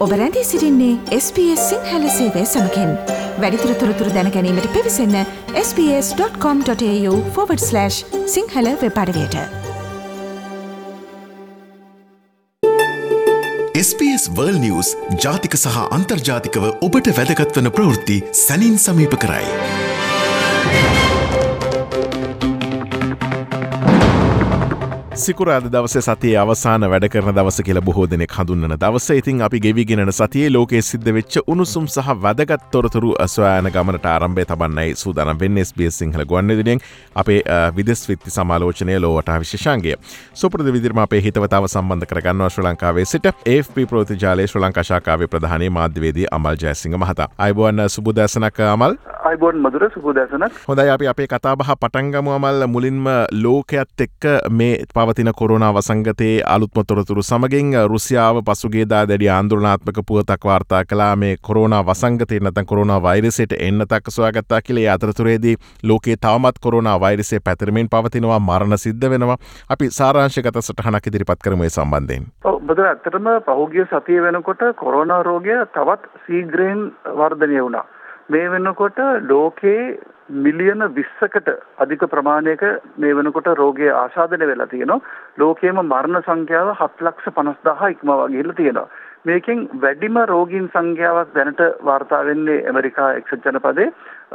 ඔබ රැඳී සිටින්නේ SBS සිංහල සේවය සමගින්. වැඩිදුර තොරතුරු දැන ගැනීමට පිවිසන්න sbs.com.au/සිංහල වෙබ් අඩවියට. SBS World News ජාතික සහ අන්තර්ජාතිකව ඔබට වැදගත් වන ප්‍රවෘත්ති සැනින් සමීප කරයි. සිකුරාද දවසේ සතියේ අවසාන වැඩ කරන දවස කියලා බොහෝ දෙනෙක් හඳුන්වන දවස. ඉතින් අපි ගෙවිගෙන යන සතියේ ලෝකයේ සිද්ධ වෙච්ච උණුසුම් සහ වැදගත් තොරතුරු සොයාගෙන ගමනට ආරම්භය තබන්නයි සූදානම් වෙන්නේ SBS සිංහල ගුවන්විදුලියෙන් අපේ විදේශ විත්ති සමාලෝචනයේ ලෝවටා විශේෂාංගය. සුපුරුදු විදිහටම අපේ හිතවතාව සම්බන්ධ කරගන්නවා ශ්‍රී ලංකාවේ සිට AFP ප්‍රවෘත්ති ජාලයේ ශ්‍රී ලංකා ශාඛාවේ ප්‍රධානී මාධ්‍යවේදී අමල් ජයසිංහ මහතා. අයබෝන් සුබෝදෑසනක් අමල්. අයබෝන් මధుර සුබෝදෑසනක්. හොඳයි අපි අපේ කතා බහ පටන් ගමු අමල්. මුලින්ම ලෝකයේත් එක්ක මේ පවතින කොරෝනා වසංගතයේ අලුත්ම තොරතුරු සමගින් රුසියාව පසුගියදා දැඩි ආందోලනාත්මක පුවතක් වාර්තා කළා මේ කොරෝනා වසංගතය නැත්නම් කොරෝනා වෛරසයට එන්නතක් සොයාගත්තා කියලා. ඒ අතරතුරේදී ලෝකයේ තවමත් කොරෝනා වෛරසය පැතිරෙමින් පවතිනවා, මරණ සිද්ධ වෙනවා. අපි සාරාංශගත සටහනක් ඉදිරිපත් කරමු ඒ සම්බන්ධයෙන්. ඔව් බදර ඇත්තටම පහුගිය සතිය වෙනකොට කොරෝනා රෝගය තවත් ශීඝ්‍රයෙන් වර්ධනය වුණා. මේ වෙනකොට ලෝකේ මිලියන 20කට අධික ප්‍රමාණයක මේ වෙනකොට රෝගය ආසාදනය වෙලා තියෙනවා. ලෝකයේම මරණ සංඛ්‍යාව 7,50,000 ඉක්මවා ගිහිල්ලා තියෙනවා. මේකෙන් වැඩිම රෝගීන් සංඛ්‍යාවක් දැනට වාර්තා වෙන්නේ ඇමරිකා එක්සත් ජනපදයේ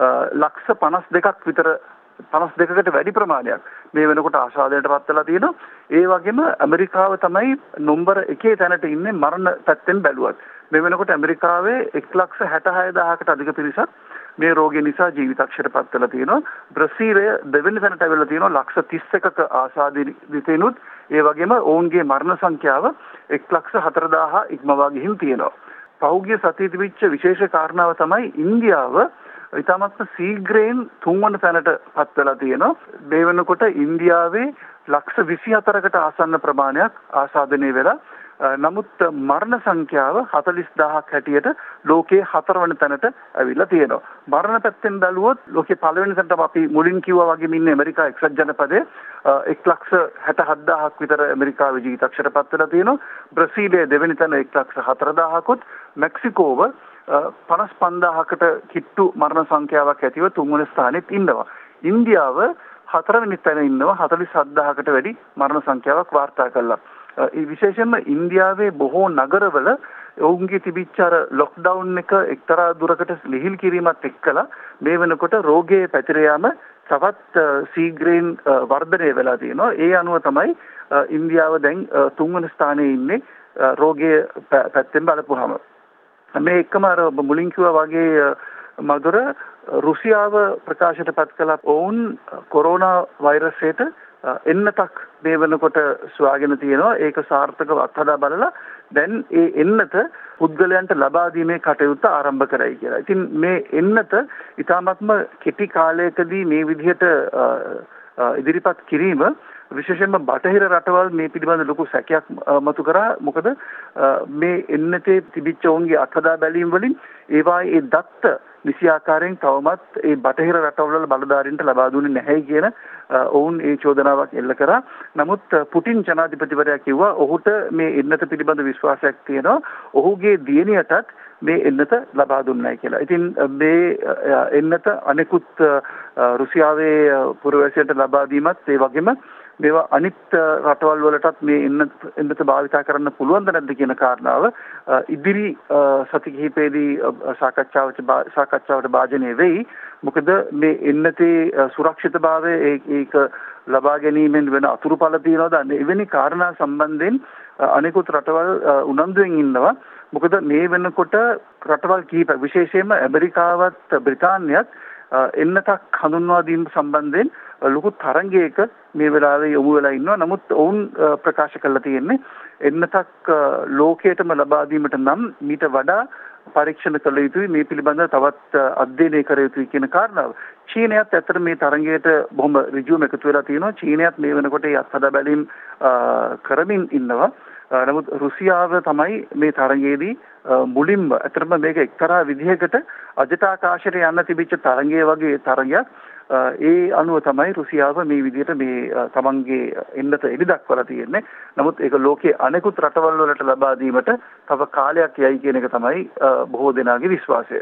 52ක් විතර 52කට වැඩි ප්‍රමාණයක් මේ වෙනකොට ආසාදනයට පත් වෙලා තියෙනවා. ඒ වගේම ඇමරිකාව තමයි නම්බර 1 තැනට ඉන්නේ මරණ පැත්තෙන් බැලුවත්. මේ වෙනකොට ඇමරිකාවේ 1,66,000කට අධික පිරිසක් මේ රෝගය නිසා ජීවිතක්ෂයට පත් වෙලා තියෙනවා. බ්‍රසීලය දෙවෙනි තැනට ඇවිල්ලා තියෙනවා 1,31ක ආසාදිතයිනුත්. ඒ වගේම ඔවුන්ගේ මරණ සංඛ්‍යාව 1,04,000 ඉක්මවා ගිහින් තියෙනවා. පහුගිය සතියේ තිබිච්ච විශේෂ කාරණාව තමයි ඉන්දියාව ඉතාමත් ශීඝ්‍රයෙන් 3 වන තැනට පත් වෙලා තියෙනවා. මේ වෙනකොට ඉන්දියාවේ 24,කට ආසන්න ප්‍රමාණයක් ආසාදනය වෙලා නමුත් මරණ සංඛ්‍යාව 40,000ක් හැටියට ලෝකයේ 4 වන තැනට ඇවිල්ලා තියෙනවා. මරණ පැත්තෙන් බැලුවොත් ලෝකයේ පළවෙනි තැනට අපි මුලින් කිව්වා වගේම ඉන්නේ ඇමරිකා එක්සත් ජනපදයේ 1,67,000ක් විතර ඇමරිකාවේ ජීවිතක්ෂයට පත් වෙලා තියෙනවා. බ්‍රසීලයේ දෙවෙනි තැන 1,04,000කුත්, මෙක්සිකෝව 55,000කට කිට්ටු මරණ සංඛ්‍යාවක් ඇතිව 3 වෙනි ස්ථානෙත් ඉන්නවා. ඉන්දියාව 4 වෙනි තැන ඉන්නවා 47,000කට වැඩි මරණ සංඛ්‍යාවක් වාර්තා කළා. විශේෂයෙන්ම ඉන්දියාවේ බොහෝ නගරවල ඔවුන්ගේ තිබිච්ච අර ලොක්ඩවුන් එක එක්තරා දුරකට ලිහිල් කිරීමත් එක්කලා මේ වෙනකොට රෝගයේ පැතිර යාම තවත් ශීඝ්‍රයෙන් වර්ධනය වෙලා තියෙනවා. ඒ අනුව තමයි ඉන්දියාව දැන් 3 වෙනි ස්ථානයේ ඉන්නේ රෝගයේ පැත්තෙන් බලපුවාම. මේ එකම අර මුලින් කිව්වා වගේ මధుර රුසියාව ප්‍රකාශයට පත් කළ ඔවුන් කොරෝනා වෛරසයට එන්නතක් මේ වෙනකොට සොයාගෙන තියෙනවා. ඒක සාර්ථකව අත්හදා බලලා දැන් ඒ එන්නත පුද්ගලයන්ට ලබා දීමේ කටයුත්ත ආරම්භ කරයි කියලා. ඉතින් මේ එන්නත ඊටාත්ම කෙටි කාලයකදී මේ විදිහට ඉදිරිපත් කිරීම විශේෂයෙන්ම බටහිර රටවල් මේ පිළිබඳ ලොකු සැකයක් මතු කරා. මොකද මේ එන්නතේ තිබිච්ච ඔවුන්ගේ අත්හදා බැලීම් වලින් ඒවායේ ඒ දත්ත නිසි ආකාරයෙන් තවමත් ඒ බටහිර රටවල බලධාරීන්ට ලබා දුන්නේ නැහැ කියන ඔවුන් ඒ චෝදනාවක් එල්ල කරා. නමුත් පුටින් ජනාධිපතිවරයා කිව්වා ඔහුට මේ එන්නත පිළිබඳ විශ්වාසයක් තියෙනවා. ඔහුගේ දියණියටත් මේ එන්නත ලබා දුන්නයි කියලා. ඉතින් මේ එන්නත අනෙකුත් රුසියාවේ පුරවැසියන්ට ලබා දීමත් ඒ වගේම මේවා අනිත් රටවල් වලටත් මේ එන්නත භාවිතා කරන්න පුළුවන්ද නැද්ද කියන කාරණාව ඉදිරි සති කිහිපයේදී සාකච්ඡාවට භාජනය වෙයි. මොකද මේ එන්නතේ සුරක්ෂිතභාවය ඒක ලබා ගැනීමෙන් වෙන අතුරුඵල තියනවාද එවැනි කාරණා සම්බන්ධයෙන් අනෙකුත් රටවල් උනන්දුවෙන් ඉන්නවා. මොකද මේ වෙනකොට රටවල් කිහිප විශේෂයෙන්ම ඇමරිකාවත් බ්‍රිතාන්‍යයත් එන්නතක් හඳුන්වා දීම සම්බන්ධයෙන් ලොකු තරංගයක මේ වෙලාවේ යොමු වෙලා ඉන්නවා. නමුත් ඔවුන් ප්‍රකාශ කරලා තියෙන්නේ එන්නතක් ලෝකයටම ලබා දීමට නම් මීට වඩා පරීක්ෂණ කළ යුතුයි, මේ පිළිබඳව තවත් අධ්‍යයනය කර යුතුයි කියන කාරණාව. චීනයත් ඇත්තට මේ තරංගයට බොහොම ඍජුවම එකතු වෙලා තියෙනවා. චීනයත් මේ වෙනකොට අත්හදා බැලීම් කරමින් ඉන්නවා. නමුත් රුසියාව තමයි මේ තරංගයේදී මුලින්ම අතරම මේක එක්තරා විදිහකට අජටාකාශයට යන්න තිබිච්ච තරංගය වගේ තරංගයක් ඒ අනුව තමයි රුසියාව මේ විදිහට මේ තමන්ගේ එන්නත එලි දක්වලා තියෙන්නේ. නමුත් ඒක ලෝකයේ අනෙකුත් රටවල් වලට ලබා දීමට තව කාලයක් යයි කියන එක තමයි බොහෝ දෙනාගේ විශ්වාසය.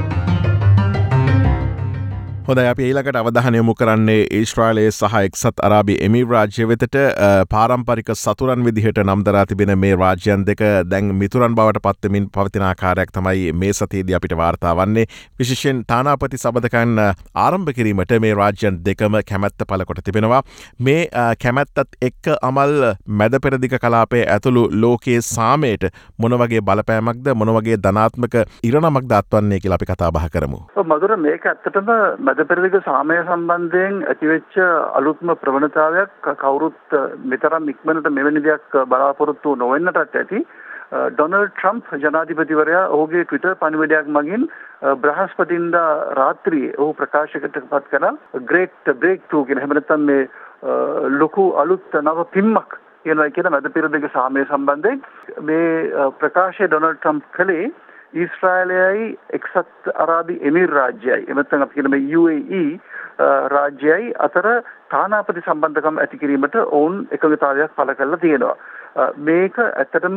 හොඳයි අපි ඊළඟට අවධානය යොමු කරන්නේ ඊශ්‍රායලයේ සහ එක්සත් අරාබි එමිරාජ්‍ය වෙතට පාරම්පරික සතුරන් විදිහට නම් දරා තිබෙන මේ රාජ්‍යයන් දෙක දැන් මිතුරන් බවට පත්වෙමින් පවතින ආකාරයක් තමයි මේ සතියේදී අපිට වාර්තා වන්නේ. විශේෂයෙන් තානාපති සබඳකන් ආරම්භ කිරීමට මේ රාජ්‍යයන් දෙකම කැමැත්ත පළ කොට තිබෙනවා. මේ කැමැත්තත් එක්ක අමල් මැද පෙරදිග කලාපයේ ඇතුළු ලෝකයේ සාමයට මොන වගේ බලපෑමක්ද මොන වගේ ධනාත්මක ඉරණමක් දත්වන්නේ කියලා අපි කතා බහ කරමු. මధుර මේක ඇත්තටම මැදපෙරදිග සාමය සම්බන්ධයෙන් ඇතිවෙච්ච අලුත්ම ප්‍රවණතාවයක් කවුරුත් මෙතරම් ඉක්මනට මෙවැනි දෙයක් බලාපොරොත්තු නොවෙන්නටත් ඇති. ඩොනල්ඩ් ට්‍රම්ප් ජනාධිපතිවරයා ඔහුගේ ට්විටර් පණිවිඩයක් මගින් බ්‍රහස්පතින්දා රාත්‍රියේ ඔහු ප්‍රකාශයකට පත් කළා ග්‍රේට් බ්‍රේක් ත්‍රූ කියන හැම නැත්නම් මේ ලොකු අලුත් නව පිම්මක් කියනවා කියන මැදපෙරදිග සාමය සම්බන්ධයෙන් මේ ප්‍රකාශය ඩොනල්ඩ් ට්‍රම්ප් කළේ ඊශ්‍රායලයයි එක්සත් අරාබි එමිර් රාජ්‍යයයි එමෙතන අපි කියන මේ UAE රාජ්‍යයයි අතර තානාපති සම්බන්ධකම් ඇති කිරීමට ඔවුන් එකඟතාවයක් පළ කරලා තියෙනවා. මේක ඇත්තටම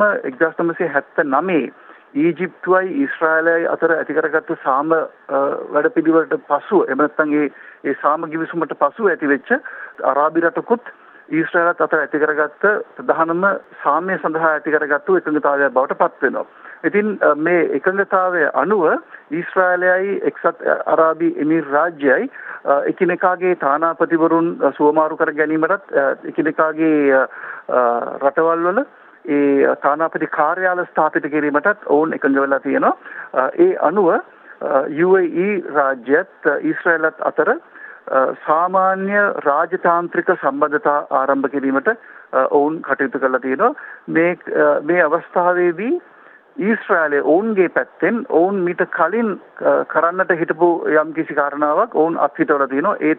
1979 ඊජිප්තුවයි ඊශ්‍රායලයයි අතර ඇති කරගත්තු සාම වැඩපිළිවෙලට පසුව එහෙම නැත්නම් ඒ සාම ගිවිසුමට පසුව ඇතිවෙච්ච අරාබි රටකුත් ඊශ්‍රායලත් අතර ඇති කරගත්ත ප්‍රධානම සාමය සඳහා ඇති කරගත්තු එකඟතාවයක් බවට පත් වෙනවා. ඉතින් මේ එකඟතාවය අනුව ඊශ්‍රායලයයි එක්සත් අරාබි එමිර් රාජ්‍යයයි එකිනෙකාගේ තානාපතිවරුන් සුවමාරු කර ගැනීමටත් එකිනෙකාගේ රටවල් වල ඒ තානාපති කාර්යාල ස්ථාපිත කිරීමටත් ඔවුන් එකඟ වෙලා තියෙනවා. ඒ අනුව UAE රාජ්‍යයත් ඊශ්‍රායලත් අතර සාමාන්‍ය රාජතාන්ත්‍රික සම්බන්ධතා ආරම්භ කිරීමට ඔවුන් කටයුතු කරලා තියෙනවා. මේ අවස්ථාවේදී ඊශ්‍රායලයේ ඔවුන්ගේ පැත්තෙන් ඔවුන් මීට කලින් කරන්නට හිටපු යම් කිසි කාරණාවක් ඔවුන් අත්හිටවලා තියෙනවා. ඒ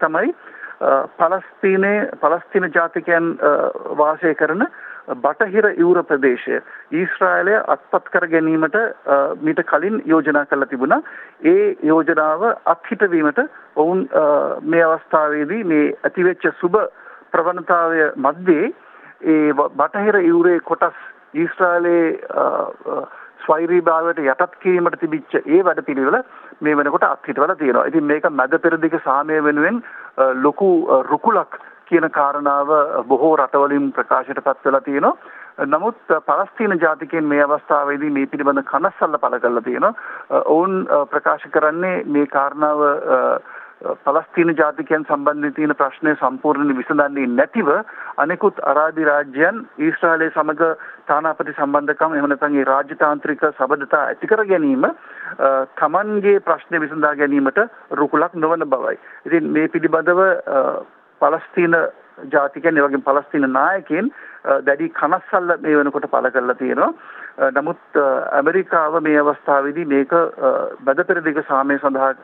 තමයි පලස්තීන ජාතිකයන් වාසය කරන බටහිර යුරෝප ප්‍රදේශය ඊශ්‍රායලය අත්පත් කර ගැනීමට මීට කලින් යෝජනා කරලා තිබුණා. ඒ යෝජනාව අත්හිටවීමට ඔවුන් මේ අවස්ථාවේදී මේ ඇතිවෙච්ච සුබ ප්‍රවණතාවය මැද්දේ ඒ බටහිර යුරේ කොටස් ඊශ්‍රායලයේ ස්වෛරීභාවයට යටත් කිරීමට තිබිච්ච ඒ වැඩපිළිවෙල මේ වෙනකොට අත්හිටවලා තියෙනවා. ඉතින් මේක මැද පෙරදිග සාමය වෙනුවෙන් ලොකු රුකුලක් කියන කාරණාව බොහෝ රටවලින් ප්‍රකාශයට පත් වෙලා තියෙනවා. නමුත් පලස්තීන ජාතිකයන් මේ අවස්ථාවේදී මේ පිළිබඳ කනස්සල්ල පළ කරලා තියෙනවා. ඔවුන් ප්‍රකාශ කරන්නේ මේ කාරණාව පලස්තීන ජාතිකයන් සම්බන්ධයෙන් තියෙන ප්‍රශ්නය සම්පූර්ණයෙන් විසඳන්නේ නැතිව අනෙකුත් අරාබි රාජ්‍යයන් ඊශ්‍රායලයේ සමග තානාපති සම්බන්ධකම් එහෙම නැත්නම් ඒ රාජතාන්ත්‍රික සබඳතා ඇති කර ගැනීම තමන්ගේ ප්‍රශ්න විසඳා ගැනීමට රුකුලක් නොවන බවයි. ඉතින් මේ පිළිබඳව පලස්තීන ජාතිකයන් ඒ වගේම පලස්තීන නායකයන් දැඩි කනස්සල්ල මේ වෙනකොට පළ කරලා තියෙනවා. නමුත් ඇමරිකාව මේ අවස්ථාවේදී මේක බදපෙරදිග සාමය සඳහා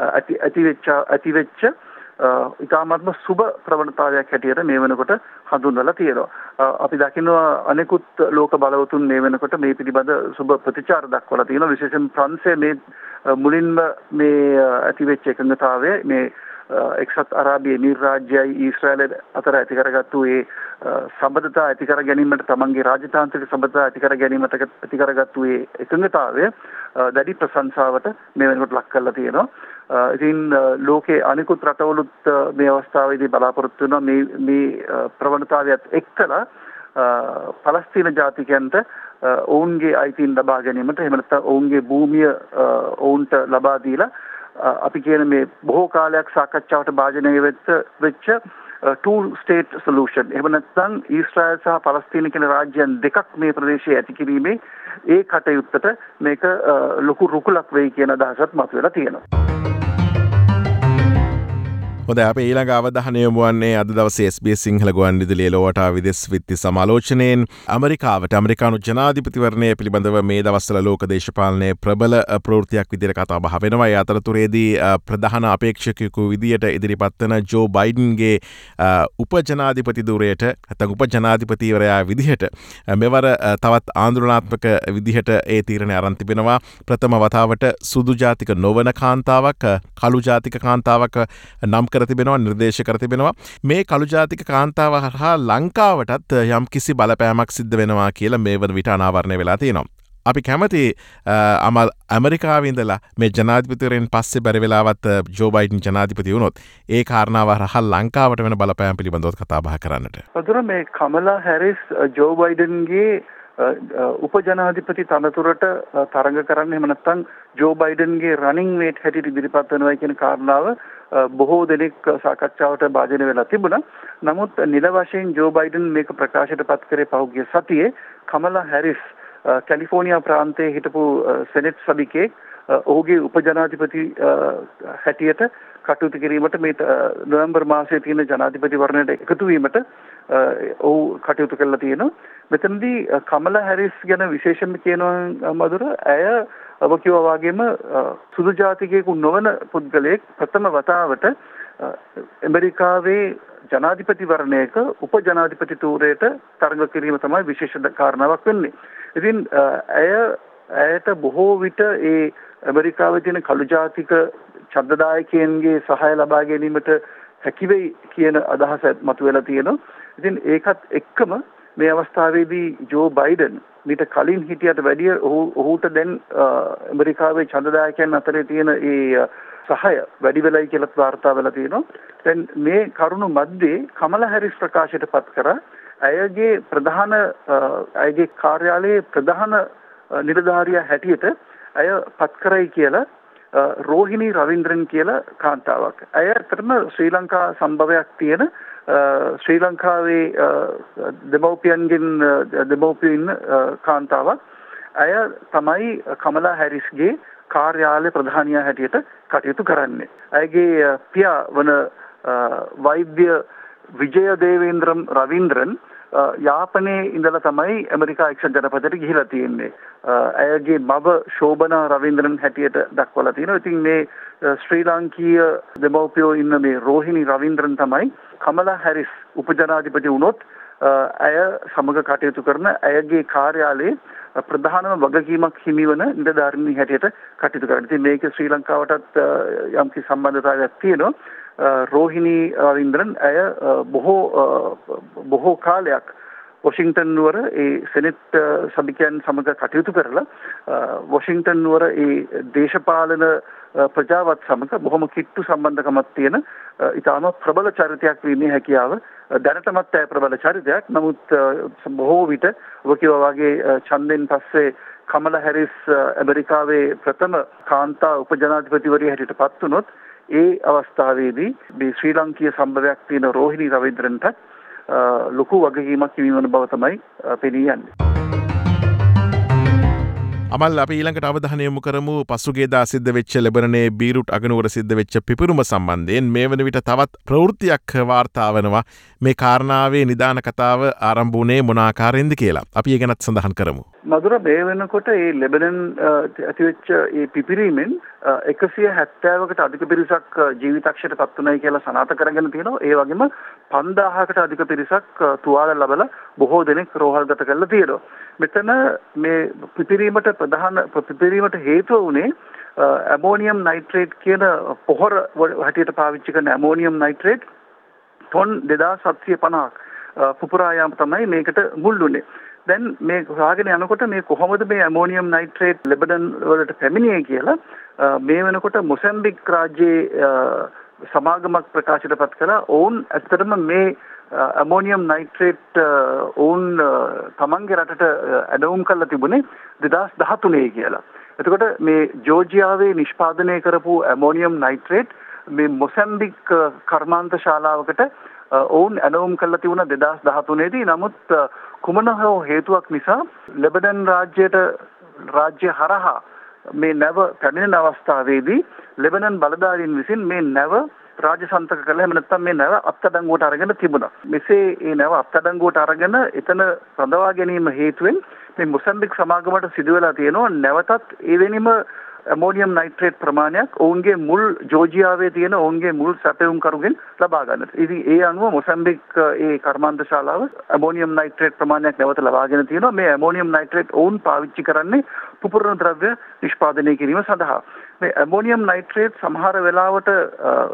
ඇතිවෙච්ච ඉතාමත්ම සුබ ප්‍රවණතාවයක් හැටියට මේ වෙනකොට හඳුන්වලා තියෙනවා. අපි දකිනවා අනෙකුත් ලෝක බලවතුන් මේ වෙනකොට මේ පිළිබඳ සුබ ප්‍රතිචාර දක්වලා තියෙනවා. විශේෂයෙන් ප්‍රංශය මේ මුලින්ම මේ ඇතිවෙච්ච එකඟතාවය මේ එක්සත් අරාබි එමිර් රාජ්‍යයයි ඊශ්‍රායල අතර ඇති කරගත්තු ඒ සම්බන්ධතා ඇති කර ගැනීමට තමන්ගේ රාජතාන්ත්‍රික සම්බන්ධතා ඇති කර ගැනීමට ඇති කරගත්තු ඒ එකඟතාවය දැඩි ප්‍රශංසාවට මේ වෙනකොට ලක් කරලා තියෙනවා. ඉතින් ලෝකයේ අනිකුත් රටවලුත් මේ අවස්ථාවේදී බලාපොරොත්තු වෙනවා මේ ප්‍රවණතාවයත් එක්කලා පලස්තීන ජාතිකයන්ට ඔවුන්ගේ අයිතීන් ලබා ගැනීමට එහෙම නැත්නම් ඔවුන්ගේ භූමිය ඔවුන්ට ලබා දීලා අපි කියන මේ බොහෝ කාලයක් සාකච්ඡාවට භාජනය වෙච්ච two state solution එහෙම නැත්නම් ඊශ්‍රායල් සහ පලස්තීන කියන රාජ්‍යයන් දෙකක් මේ ප්‍රදේශයේ ඇති කිරීමේ ඒ කටයුත්තට මේක ලොකු රුකුලක් වෙයි කියන අදහසත් මතුවලා තියෙනවා. හොඳ අප ඊළඟ අවධානය යොමු වන්නේ අද දවසේ SBS සිංහල ගුවන්විදුලියේ ලොවට විදෙස් විත්ති සමාලෝචනයෙන් අමරිකාවට ඇමරිකානු ජනාධිපතිවරණය පිළිබඳව මේ දවස්වල ලෝක දේශපාලනයේ ප්‍රබල ප්‍රවෘත්තියක් විදිහට කතා බහ වෙනවා. ඒ අතරතුරේදී ප්‍රධාන අපේක්ෂකයෙකු විදියට ඉදිරිපත් වන ජෝ බයිඩන්ගේ උපජනාධිපති ධුරයට නැත්නම් උපජනාධිපතිවරයා විදිහට මෙවර තවත් ආන්දෝලනාත්මක විදිහට ඒ තීරණය අරන් තිබෙනවා. ප්‍රථම වතාවට සුදු ජාතික නොවන කාන්තාවක් කළු ජාතික කාන්තාවක් නම් කර තිබෙනවා නිර්දේශ කර තිබෙනවා මේ කළු ජාතික කාන්තාව හරහා ලංකාවටත් යම් කිසි බලපෑමක් සිද්ධ වෙනවා කියලා මේ වන විට අනාවරණය වෙලා තියෙනවා. අපි කැමති අමල් ඇමරිකාවින්දලා මේ ජනාධිපතිවරයෙන් පස්සේ බැරි වෙලාවත් ජෝ බයිඩන් ජනාධිපති වුණොත් ඒ කාරණාව හරහා ලංකාවට වෙන බලපෑම් පිළිබඳව කතා බහ කරන්නට. අදට මේ කමලා හැරිස් ජෝ බයිඩන්ගේ උපජනාධිපති තනතුරට තරඟ කරන්න එහෙම නැත්නම් ජෝ බයිඩන්ගේ රනින් මේට් හැටියට ඉදිරිපත් වෙනවා කියන කාරණාව බොහෝ දෙනෙක් සාකච්ඡාවට භාජනය වෙලා තිබුණා. නමුත් නිල වශයෙන් ජෝ බයිඩන් මේක ප්‍රකාශයට පත් කරේ පහුගිය සතියේ කමලා හැරිස් කැලිෆෝනියා ප්‍රාන්තයේ හිටපු සෙනෙට් සභිකයෙක් ඔහුගේ උපජනාධිපති හැටියට කටයුතු කිරීමට මේ නොවැම්බර් මාසයේ තියෙන ජනාධිපතිවරණයට එකතු වීමට ඔහු කටයුතු කළා තියෙනවා. මෙතනදී කමලා හැරිස් ගැන විශේෂයෙන්ම කියනවා මధుර ඇය ඔබ කිව්වා වගේම සුදු ජාතිකයෙකු නොවන පුද්ගලයෙක් ප්‍රථම වතාවට ඇමරිකාවේ ජනාධිපතිවරණයක උපජනාධිපතිතුරයට තරඟ කිරීම තමයි විශේෂ කාරණාවක් වෙන්නේ. ඉතින් ඇයට බොහෝ විට ඒ ඇමරිකාවේ තියෙන කළු ජාතික ඡන්දදායකයන්ගේ සහාය ලබා ගැනීමට හැකිවෙයි කියන අදහස මතුවලා තියෙනවා. ඉතින් ඒකත් එක්කම මේ අවස්ථාවේදී ජෝ බයිඩන් මීට කලින් හිටියට වැඩිය ඔහුට දැන් ඇමරිකාවේ ඡන්දදායකයන් අතරේ තියෙන ඒ සහාය වැඩි වෙලයි කියලා වාර්තා වෙලා තියෙනවා. දැන් මේ කරුණු මැද්දේ කමලා හැරිස් ප්‍රකාශයට පත් කරා ඇයගේ කාර්යාලයේ ප්‍රධාන නිලධාරියා හැටියට ඇය පත් කරයි කියලා රෝහිණී රවීන්ද්‍රන් කියලා කාන්තාවක්. ඇය අතරම ශ්‍රී ලංකා සම්භවයක් තියෙන ශ්‍රී ලංකාවේ දෙමව්පියන් කාන්තාවක්. ඇය තමයි කමලා හැරිස්ගේ කාර්යාලය ප්‍රධානියා හැටියට කටයුතු කරන්නේ. ඇයගේ පියා වන වෛද්‍ය විජය දේවේන්ද්‍රම් රවීන්ද්‍රන් යාපනයේ ඉඳලා තමයි ඇමරිකා එක්සත් ජනපදයට ගිහිලා තියෙන්නේ. ඇයගේ මව ශෝභනා රවීන්ද්‍රන් හැටියට දක්වලා තියෙනවා. ඉතින් මේ ශ්‍රී ලාංකීය දෙමව්පියෝ ඉන්න මේ රෝහිණී රවීන්ද්‍රන් තමයි කමලා හැරිස් උපජනාධිපති වුණොත් ඇය සමග කටයුතු කරන ඇයගේ කාර්යාලයේ ප්‍රධානම වගකීමක් හිමිවන නිලධාරිණී හැටියට කටයුතු කරනවා. ඉතින් මේක ශ්‍රී ලංකාවටත් යම්කිසි සම්බන්ධතාවයක් තියෙනවා. රෝහිණී රවීන්ද්‍රන් ඇය බොහෝ කාලයක් වොෂින්ටන් නුවර ඒ සෙනෙට් සභිකයන් සමග කටයුතු කරලා වොෂින්ටන් නුවර ඒ දේශපාලන ප්‍රජාවත් සමග බොහොම කිට්ටු සම්බන්ධකමක් තියෙන ඉතාම ප්‍රබල චරිතයක් වීමේ හැකියාව දැනටමත් ඇය ප්‍රබල චරිතයක්. නමුත් බොහෝ විට ඔබ කිව්වා වගේ ඡන්දෙන් පස්සේ කමලා හැරිස් ඇමරිකාවේ ප්‍රථම කාන්තා උපජනාධිපතිවරිය හැටියට පත් වුණොත් ඒ අවස්ථාවේදී මේ ශ්‍රී ලංකීය සම්භවයක් තියෙන රෝහිණී රවීන්ද්‍රන්ට ලොකු වගකීමක් හිමිවන බව තමයි පෙනී යන්නේ. අමල් අපි ඊළඟට අවධානය යොමු කරමු පසුගියදා සිද්ධ වෙච්ච ලෙබනනේ බීරුට් අගනුවර සිද්ධ වෙච්ච පිපිරුම සම්බන්ධයෙන් මේ වන විට තවත් ප්‍රවෘත්තියක් වාර්තා වෙනවා මේ කාරණාවේ නිදාන කතාව ආරම්භ වුණේ මොන ආකාරයෙන්ද කියලා. අපි ඒ ගැනත් සඳහන් කරමු. මధుර මේ වෙනකොට මේ ලෙබනන් ඇතිවෙච්ච මේ පිපිරීමෙන් 170කට අධික පිරිසක් ජීවිතක්ෂයට පත් වුණයි කියලා සනාථ කරගෙන තියෙනවා. ඒ වගේම 5000කට අධික පිරිසක් තුවාල ලැබලා බොහෝ දෙනෙක් රෝහල්ගත කරලා තියෙනවා. මෙතන මේ පිපිරීමට හේතුව වුණේ ඇමෝනියම් නයිට්‍රේට් කියන පොහොර හැටියට පාවිච්චි කරන ඇමෝනියම් නයිට්‍රේට් ටොන් 2750ක් පුපුරා යාම තමයි මේකට මුල් වුණේ. දැන් මේ හොයාගෙන යනකොට මේ කොහොමද මේ ඇමෝනියම් නයිට්‍රේට් ලෙබනන් වලට පැමිණියේ කියලා මේ වෙනකොට මොසැම්බික් රාජ්‍යයේ සමාගමක් ප්‍රකාශයට පත් කළා. ඔවුන් ඇත්තටම මේ ඇමෝනියම් නයිට්‍රේට් ඔවුන් තමන්ගේ රටට ඇදවුම් කරලා තිබුණේ 2013 කියලා. එතකොට මේ ජෝර්ජියාවේ නිෂ්පාදනය කරපු ඇමෝනියම් නයිට්‍රේට් මේ මොසැම්බික් කර්මාන්ත ශාලාවකට ඔවුන් ඇදවුම් කරලා තිබුණා 2013 දී. නමුත් කුමන හෝ හේතුවක් නිසා ලෙබනන් රාජ්‍ය හරහා මේ නැව පැමිණෙන අවස්ථාවේදී ලෙබනන් බලධාරීන් විසින් මේ නැව රාජසන්තක කළා. එහෙම නැත්නම් මේ නැව අත්අඩංගුවට අරගෙන තිබුණා. මෙසේ මේ නැව අත්අඩංගුවට අරගෙන එතන රඳවා ගැනීම හේතුවෙන් මේ මොසැම්බික් සමාගමට සිදු වෙලා තියෙනවා නැවතත් එවැනිම ඇමෝනියම් නයිට්‍රේට් ප්‍රමාණයක් ඔවුන්ගේ මුල් ජෝර්ජියාවේ තියෙන ඔවුන්ගේ මුල් සැපයුම්කරුගෙන් ලබා ගන්නට. ඉතින් ඒ අනුව මොසැම්බික් ඒ කර්මාන්ත ශාලාව ඇමෝනියම් නයිට්‍රේට් ප්‍රමාණයක් නැවත ලබාගෙන තියෙනවා. මේ ඇමෝනියම් නයිට්‍රේට් ඔවුන් පාවිච්චි කරන්නේ පුපුරන ද්‍රව්‍ය නිෂ්පාදනය කිරීම සඳහා. මේ ඇමෝනියම් නයිට්‍රේට් සමහර වෙලාවට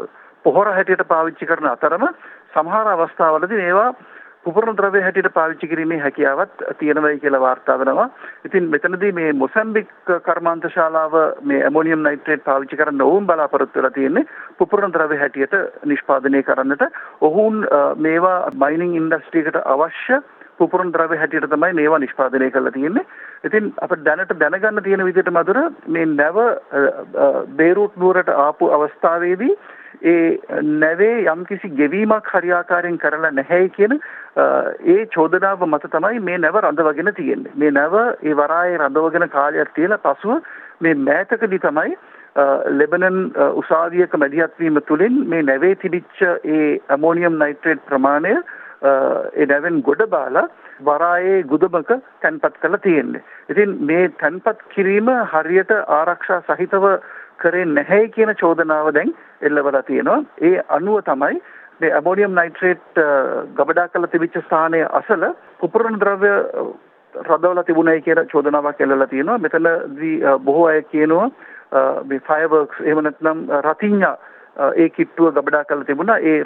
පොහොර හැටියට පාවිච්චි කරන අතරම සමහර අවස්ථාවලදී මේවා පුපුරන ද්‍රව්‍ය හැටියට පාවිච්චි කිරීමේ හැකියාවක් තියෙනවායි කියලා වාර්තා වෙනවා. ඉතින් මෙතනදී මේ මොසැම්බික් කර්මාන්ත ශාලාව මේ ඇමෝනියම් නයිට්‍රේට් පාවිච්චි කරන්න ඔවුන් බලාපොරොත්තු වෙලා තියෙන්නේ පුපුරන ද්‍රව්‍ය හැටියට නිෂ්පාදනය කරන්නට. ඔවුන් මේවා මයිනින් ඉන්ඩස්ට්‍රි එකට අවශ්‍ය පුපුරන ද්‍රව්‍ය හැටියට තමයි මේවා නිෂ්පාදනය කරලා තියෙන්නේ. ඉතින් අපිට දැනගන්න තියෙන විදිහට මధుර මේ නැව බේරූට් නුවරට ආපු අවස්ථාවේදී ඒ නැවේ යම්කිසි ගෙවීමක් හරියාකාරයෙන් කරලා නැහැ කියන ඒ චෝදනාව මත තමයි මේ නැව රඳවගෙන තියෙන්නේ. මේ නැව ඒ වරායේ රඳවගෙන කාලයක් තියලා පසුව මේ මෑතකදී තමයි ලෙබනන් උසාවියක මැදිහත් වීම තුළින් මේ නැවේ තිබිච්ච ඒ ඇමෝනියම් නයිට්‍රේට් ප්‍රමාණය ඒ නැවෙන් ගොඩ බාලා වරායේ ගුදමක තැන්පත් කරලා තියෙන්නේ. ඉතින් මේ තැන්පත් කිරීම හරියට ආරක්ෂා සහිතව කරේ නැහැ කියන චෝදනාව දැන් එල්ලවලා තියෙනවා. ඒ අනුව තමයි මේ ඇමෝනියම් නයිට්‍රේට් ගබඩා කරලා තිබිච්ච ස්ථානයේ අසල පුපුරන ද්‍රව්‍ය රඳවලා තිබුණයි කියලා චෝදනාවක් එල්ලලා තියෙනවා. මෙතනදී බොහෝ අය කියනවා මේ ෆයර්වර්ක්ස් එහෙම නැත්නම් රතිඤ්ඤා ඒ කිට්ටුව ගබඩා කරලා තිබුණා. ඒ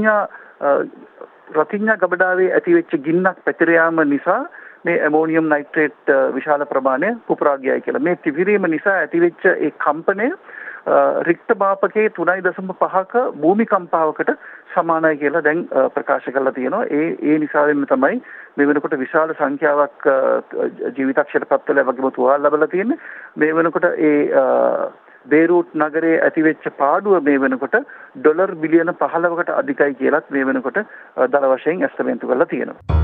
රතිඤ්ඤා ගබඩාවේ ඇතිවෙච්ච ගින්නක් පැතිර යාම නිසා මේ ඇමෝනියම් නයිට්‍රේට් විශාල ප්‍රමාණය පුපුරා ගියයි කියලා. මේ තිබිරීම නිසා ඇතිවෙච්ච ඒ කම්පනය රික්ටර් මාපකයේ 3.5ක භූමිකම්පාවකට සමානයි කියලා දැන් ප්‍රකාශ කරලා තියෙනවා. ඒ නිසාවෙන් තමයි මේ වෙනකොට විශාල සංඛ්‍යාවක් ජීවිතක්ෂයට පත් වෙලා වගේම තුවාල ලැබලා තියෙන්නේ. මේ වෙනකොට ඒ බේරූට් නගරයේ ඇතිවෙච්ච පාඩුව මේ වෙනකොට ඩොලර් බිලියන 15කට අධිකයි කියලාත් මේ වෙනකොට දල වශයෙන් ඇස්තමේන්තු කරලා තියෙනවා.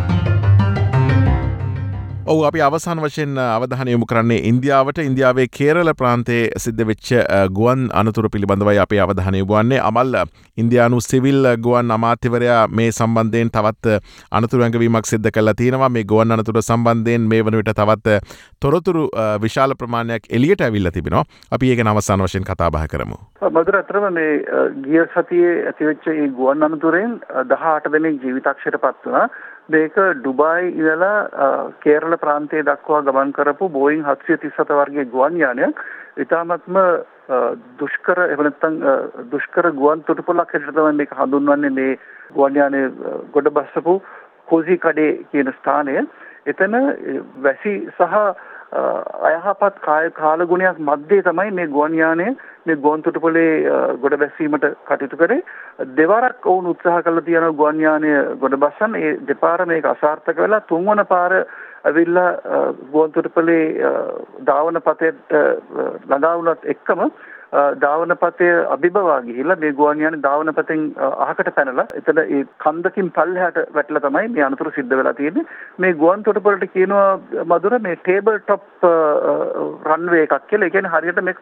ඔව් අපි අවසාන වශයෙන් අවධානය යොමු කරන්නේ ඉන්දියාවට. ඉන්දියාවේ කේරළ ප්‍රාන්තයේ සිද්ධ වෙච්ච ගුවන් අනතුරු පිළිබඳවයි අපි අවධානය යොමු වන්නේ. අමල් ඉන්දියානු සිවිල් ගුවන් අමාත්‍යවරයා මේ සම්බන්ධයෙන් තවත් අනතුරු ඇඟවීමක් සිද්ධ කරලා තියෙනවා. මේ ගුවන් අනතුර සම්බන්ධයෙන් මේ වන විට තවත් තොරතුරු විශාල ප්‍රමාණයක් එළියට ඇවිල්ලා තිබෙනවා. අපි ඒක අවසාන වශයෙන් කතා බහ කරමු. මధుර අතරම මේ ගිය සතියේ ඇතිවෙච්ච මේ ගුවන් අනතුරෙන් 18 දෙනෙක් ජීවිතක්ෂයට පත් වුණා. මේක ඩුබායි ඉඳලා කේරළ ප්‍රාන්තයේ දක්වා ගමන් කරපු බෝයින් 737 වර්ගයේ ගුවන් යානයක් ඉතාමත්ම දුෂ්කර එහෙම නැත්නම් දුෂ්කර ගුවන් තොටුපළක් හැටියට තමයි මේක හඳුන්වන්නේ. මේ ගුවන් යානයේ ගොඩ බස්සපු කොසිකඩේ කියන ස්ථානය. එතන වැසි සහ අයහපත් කාලගුණයක් මැද්දේ තමයි මේ ගුවන් යානය මේ ගුවන් තොටුපළේ ගොඩ බැස්සීමට කටයුතු කරේ. දෙවරක් වුණ උත්සාහ කළා තියෙන ගුවන් යානය ගොඩ බස්සන්න. ඒ දෙපාර මේක අසාර්ථක වෙලා තුන්වන පාර ඇවිල්ලා ගුවන් තොටුපළේ ධාවන පතේට ළඟා වුණත් එක්කම ධාවන පතේ අභිබවා ගිහිල්ලා මේ ගුවන් යානේ ධාවන පතෙන් අහකට පැනලා එතන ඒ කන්දකින් පල්ලෙහාට වැටලා තමයි මේ අනතුරු සිද්ධ වෙලා තියෙන්නේ. මේ ගුවන් තොටුපළට කියනවා මధుර මේ ටේබල් টොප් රන්වේ එකක් කියලා. ඒ කියන්නේ හරියට මේ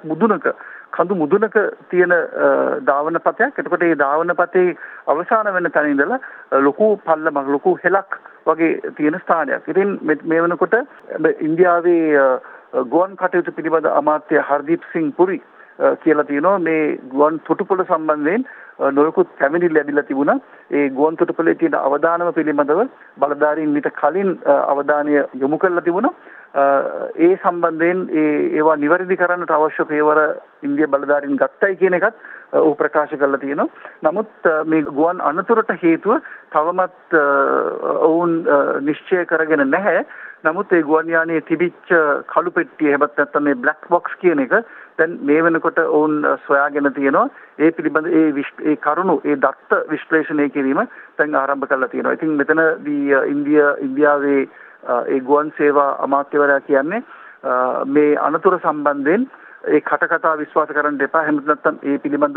කඳු මුදුනක තියෙන ධාවන පතයක්. එතකොට මේ ධාවන පතේ අවසාන වෙන තැන ඉඳලා ලොකු පල්ලමක් ලොකු හෙලක් වගේ තියෙන ස්ථානයක්. ඉතින් මේ වෙනකොට ඉන්දියාවේ ගුවන් කටයුතු පිළිබඳ අමාත්‍ය හර්දීප් සිං පුරි කියලා තියෙනවා මේ ගුවන් තොටුපළ සම්බන්ධයෙන් නොයෙකුත් පැමිණිලි ලැබිලා තිබුණා. ඒ ගුවන් තොටුපළේ තියෙන අවදානම පිළිබඳව බලධාරීන් මීට කලින් අවධානය යොමු කරලා තිබුණා. ඒ සම්බන්ධයෙන් ඒවා නිවැරදි කරන්නට අවශ්‍ය පේවර ඉන්දියා බලධාරීන් ගත්තයි කියන එකත් ඔහු ප්‍රකාශ කරලා තියෙනවා. නමුත් මේ ගුවන් අනතුරට හේතුව තවමත් ඔවුන් නිශ්චය කරගෙන නැහැ. නමුත් ඒ ගුවන් යානයේ තිබිච්ච කළු පෙට්ටිය එහෙමත් නැත්නම් මේ බ්ලැක් බොක්ස් කියන එක දැන් මේ වෙනකොට ඔවුන් සොයාගෙන තියෙනවා. ඒ පිළිබඳ ඒ කරුණු ඒ දත්ත විශ්ලේෂණය කිරීම දැන් ආරම්භ කරලා තියෙනවා. ඉතින් මෙතනදී ඉන්දියාවේ ඒ ගුවන් සේවා අමාත්‍යවරයා කියන්නේ මේ අනතුර සම්බන්ධයෙන් ඒ කටකතා විශ්වාස කරන්න එපා. එහෙම නැත්නම් ඒ පිළිබඳ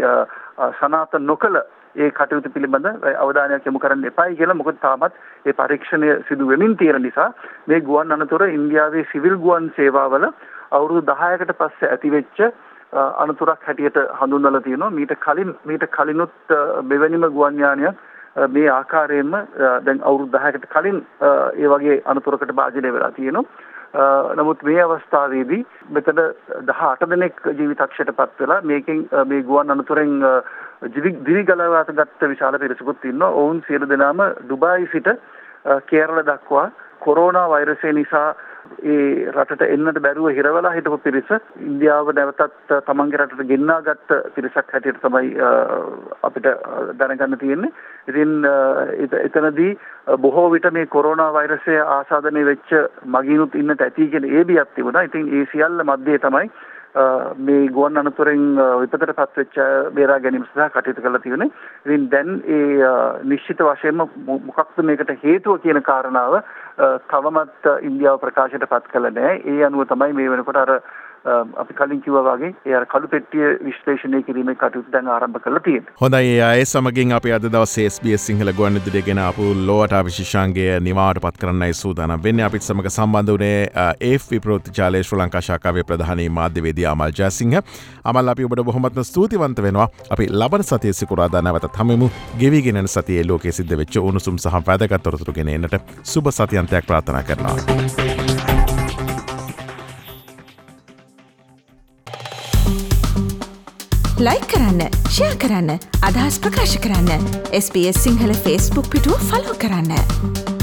සනාත නොකළ ඒ කටයුතු පිළිබඳ අවධානයක් යොමු කරන්න එපායි කියලා. මොකද තාමත් ඒ පරීක්ෂණය සිදු වෙමින් තියෙන නිසා මේ ගුවන් අනතුර ඉන්දියාවේ සිවිල් ගුවන් සේවාවල අවුරුදු 10කට පස්සේ ඇතිවෙච්ච අනතුරක් හැටියට හඳුන්වලා තියෙනවා. මීට කලිනුත් මෙවැනිම ගුවන් යානයක් මේ ආකාරයෙන්ම දැන් අවුරුදු 10කට කලින් ඒ වගේ අනතුරකට භාජනය වෙලා තියෙනවා. නමුත් මේ අවස්ථාවේදී මෙතන 18 දෙනෙක් ජීවිතක්ෂයට පත් වෙලා මේකෙන් මේ ගුවන් අනතුරෙන් දිවි ගලවාට ගත්ත විශාල පිරිසකුත් ඉන්නවා. ඔවුන් සියලු දෙනාම ඩුබායි සිට කේරළ දක්වා කොරෝනා වෛරසය නිසා ඒ රටට එන්නට බැරුව හිරවලා හිටපු පිරිස ඉන්දියාව නැවතත් තමන්ගේ රටට ගෙන්නාගත්ත පිරිසක් හැටියට තමයි අපිට දැනගන්න තියෙන්නේ. ඉතින් එතනදී බොහෝ විට මේ කොරෝනා වෛරසය ආසාදනය වෙච්ච මගීනුත් ඉන්නට ඇති කියන ඒ බියක් තිබුණා. ඉතින් ඒ සියල්ල මැද්දේ තමයි මේ ගුවන් අනතුරෙන් විපතටපත් වෙච්ච බේරා ගැනීම සඳහා කටයුතු කරලා තියෙන්නේ. ඉතින් දැන් ඒ නිශ්චිත වශයෙන්ම මොකක්ද මේකට හේතුව කියන කාරණාව තවමත් ඉන්දියාව ප්‍රකාශයටපත් කළා නෑ. ඒ අනුව තමයි මේ වෙනකොට අර අපි කලින් කිව්වා වගේ ඒ අර කළු පෙට්ටිය විශ්ලේෂණය කිරීමේ කටයුතු දැන් ආරම්භ කරලා තියෙනවා. හොඳයි ඒ සමගින් අපි අද දවසේ SBS සිංහල ගුවන්විදුලිය ගෙන ආපු ලෝවට විශේෂාංගය නිවාඩුපත් කරන්නයි සූදානම් වෙන්නේ. අපිත් සමග සම්බන්ධ වුණේ AFP ප්‍රවෘත්තිජාලයේ ශ්‍රී ලංකා ශාඛාවේ ප්‍රධානී මාධ්‍යවේදී අමල් ජයසිංහ. අමල් අපි ඔබට බොහොමත්ම ස්තුතිවන්ත වෙනවා. අපි ලබන සතියේ සිකුරාදා නැවතත් හමුවෙමු. ගෙවිගෙන යන සතියේ ලෝකයේ සිද්ධ වෙච්ච උණුසුම් සහ වැදගත් තොරතුරු ගෙන එන්නට සුබ සතියන්තයක් ප්‍රාර්ථනා කරනවා. ලයික් කරන්න, ෂෙයා කරන්න, අදහස් ප්‍රකාශ කරන්න. SBS සිංහල Facebook පිටුව ෆලෝ කරන්න.